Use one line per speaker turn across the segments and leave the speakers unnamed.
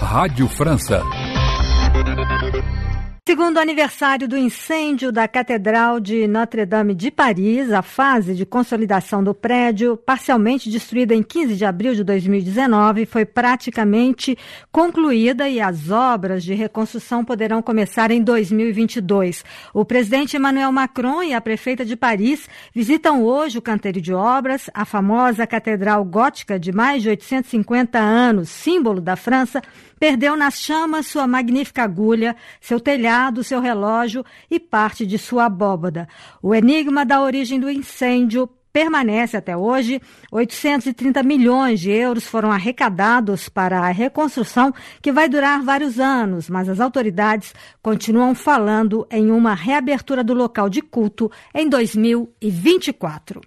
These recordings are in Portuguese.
Rádio França.
Segundo o aniversário do incêndio da Catedral de Notre-Dame de Paris, a fase de consolidação do prédio, parcialmente destruída em 15 de abril de 2019, foi praticamente concluída e as obras de reconstrução poderão começar em 2022. O presidente Emmanuel Macron e a prefeita de Paris visitam hoje o canteiro de obras, a famosa Catedral Gótica de mais de 850 anos, símbolo da França, perdeu nas chamas sua magnífica agulha, seu telhado, seu relógio e parte de sua abóbada. O enigma da origem do incêndio permanece até hoje. 830 milhões de euros foram arrecadados para a reconstrução, que vai durar vários anos, mas as autoridades continuam falando em uma reabertura do local de culto em 2024.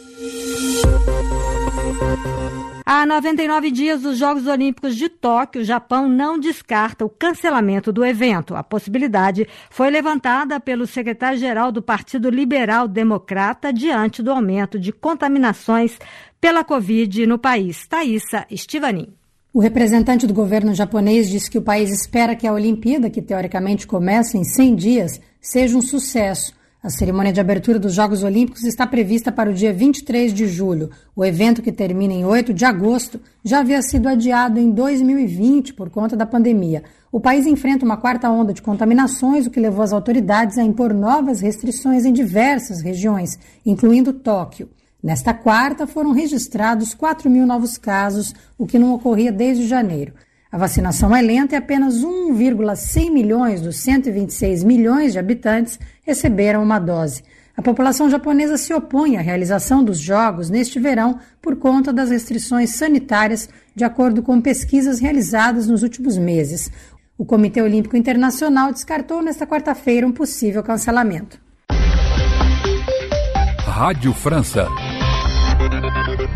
Há 99 dias dos Jogos Olímpicos de Tóquio, o Japão não descarta o cancelamento do evento. A possibilidade foi levantada pelo secretário-geral do Partido Liberal Democrata diante do aumento de contaminações pela Covid no país. Thaísa Estivanin.
O representante do governo japonês disse que o país espera que a Olimpíada, que teoricamente começa em 100 dias, seja um sucesso. A cerimônia de abertura dos Jogos Olímpicos está prevista para o dia 23 de julho. O evento, que termina em 8 de agosto, já havia sido adiado em 2020 por conta da pandemia. O país enfrenta uma quarta onda de contaminações, o que levou as autoridades a impor novas restrições em diversas regiões, incluindo Tóquio. Nesta quarta, foram registrados 4.000 novos casos, o que não ocorria desde janeiro. A vacinação é lenta e apenas 1,6 milhões dos 126 milhões de habitantes receberam uma dose. A população japonesa se opõe à realização dos Jogos neste verão por conta das restrições sanitárias, de acordo com pesquisas realizadas nos últimos meses. O Comitê Olímpico Internacional descartou nesta quarta-feira um possível cancelamento.
Rádio França.